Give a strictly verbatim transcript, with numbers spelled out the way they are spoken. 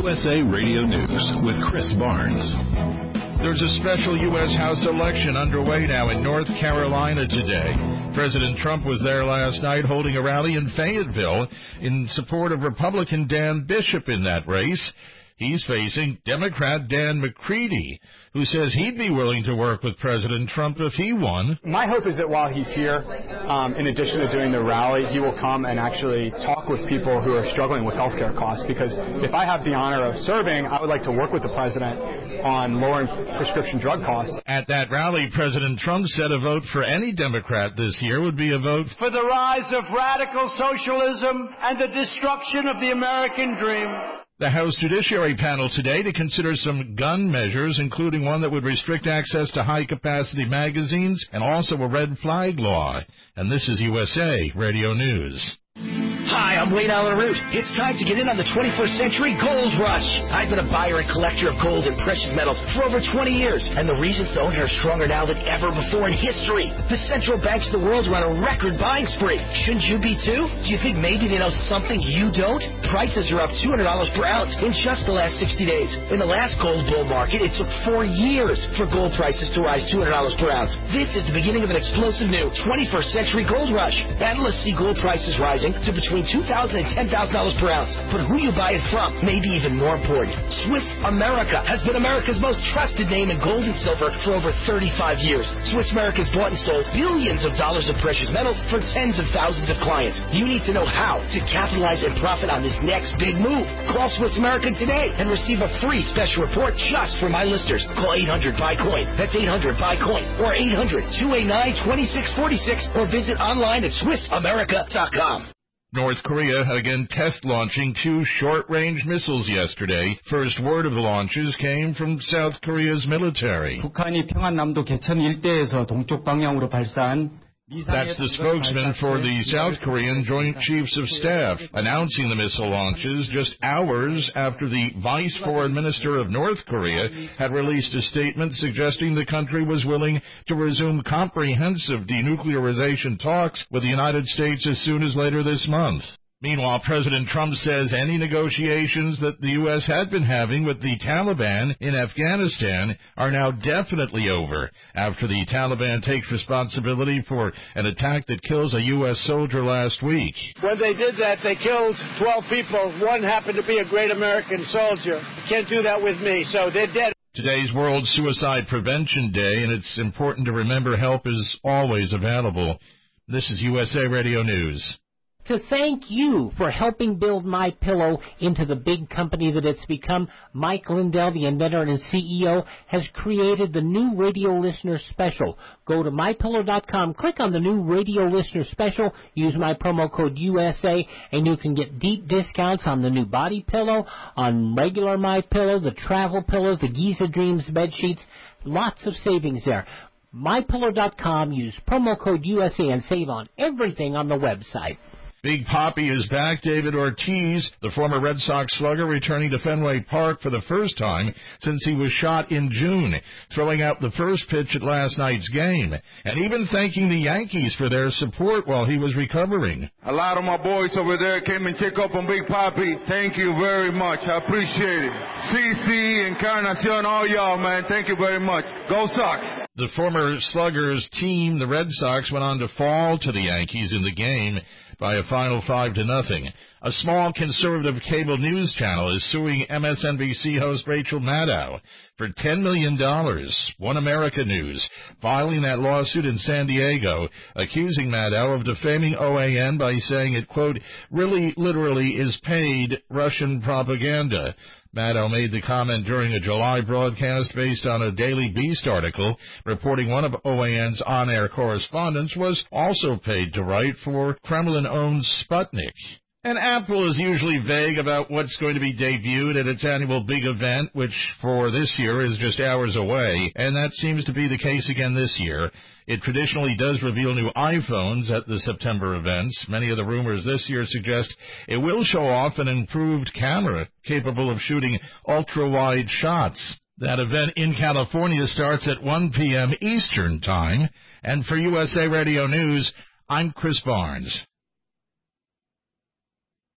U S A Radio News with Chris Barnes. There's a special U S House election underway now in North Carolina today. President Trump was there last night holding a rally in Fayetteville in support of Republican Dan Bishop in that race. He's facing Democrat Dan McCready, who says he'd be willing to work with President Trump if he won. My hope is that while he's here, um, in addition to doing the rally, he will come and actually talk with people who are struggling with health care costs. Because if I have the honor of serving, I would like to work with the president on lowering prescription drug costs. At that rally, President Trump said a vote for any Democrat this year would be a vote for the rise of radical socialism and the destruction of the American dream. The House Judiciary panel today to consider some gun measures, including one that would restrict access to high-capacity magazines and also a red flag law. And this is U S A Radio News. Hi, I'm Wayne Allen Root. It's time to get in on the twenty-first century gold rush. I've been a buyer and collector of gold and precious metals for over twenty years, and the reasons to own it are stronger now than ever before in history. The central banks of the world are on a record buying spree. Shouldn't you be too? Do you think maybe they know something you don't? Prices are up two hundred dollars per ounce in just the last sixty days. In the last gold bull market, it took four years for gold prices to rise two hundred dollars per ounce. This is the beginning of an explosive new twenty-first century gold rush. Analysts see gold prices rising to between two thousand dollars and ten thousand dollars per ounce. But who you buy it from may be even more important. Swiss America has been America's most trusted name in gold and silver for over thirty-five years. Swiss America's bought and sold billions of dollars of precious metals for tens of thousands of clients. You need to know how to capitalize and profit on this next big move. Call Swiss America today and receive a free special report just for my listeners. Call eight hundred buy coin. That's eight hundred buy coin or eight hundred two eight nine two six four six or visit online at swiss america dot com. North Korea again test launching two short-range missiles yesterday. First word of the launches came from South Korea's military. 북한이 평안남도 개천 일대에서 동쪽 방향으로 발사한 That's the spokesman for the South Korean Joint Chiefs of Staff, announcing the missile launches just hours after the Vice Foreign Minister of North Korea had released a statement suggesting the country was willing to resume comprehensive denuclearization talks with the United States as soon as later this month. Meanwhile, President Trump says any negotiations that the U S had been having with the Taliban in Afghanistan are now definitely over after the Taliban takes responsibility for an attack that kills a U S soldier last week. When they did that, they killed twelve people. One happened to be a great American soldier. You can't do that with me, so they're dead. Today's World Suicide Prevention Day, and it's important to remember help is always available. This is U S A Radio News. To thank you for helping build MyPillow into the big company that it's become, Mike Lindell, the inventor and C E O, has created the new radio listener special. Go to my pillow dot com, click on the new radio listener special, use my promo code U S A, and you can get deep discounts on the new body pillow, on regular MyPillow, the travel pillows, the Giza Dreams bed sheets. Lots of savings there. my pillow dot com, use promo code U S A and save on everything on the website. Big Papi is back. David Ortiz, the former Red Sox slugger, returning to Fenway Park for the first time since he was shot in June, throwing out the first pitch at last night's game, and even thanking the Yankees for their support while he was recovering. A lot of my boys over there came and check up on Big Papi. Thank you very much. I appreciate it. C C, Encarnacion, all y'all, man. Thank you very much. Go Sox. The former Sluggers team, the Red Sox, went on to fall to the Yankees in the game by a final five to nothing. A small conservative cable news channel is suing M S N B C host Rachel Maddow for ten million dollars. One America News filing that lawsuit in San Diego, accusing Maddow of defaming O A N by saying it, quote, really literally is paid Russian propaganda. Maddow made the comment during a July broadcast based on a Daily Beast article reporting one of O A N's on-air correspondents was also paid to write for Kremlin-owned Sputnik. And Apple is usually vague about what's going to be debuted at its annual big event, which for this year is just hours away, and that seems to be the case again this year. It traditionally does reveal new iPhones at the September events. Many of the rumors this year suggest it will show off an improved camera capable of shooting ultra-wide shots. That event in California starts at one p.m. Eastern Time. And for U S A Radio News, I'm Chris Barnes.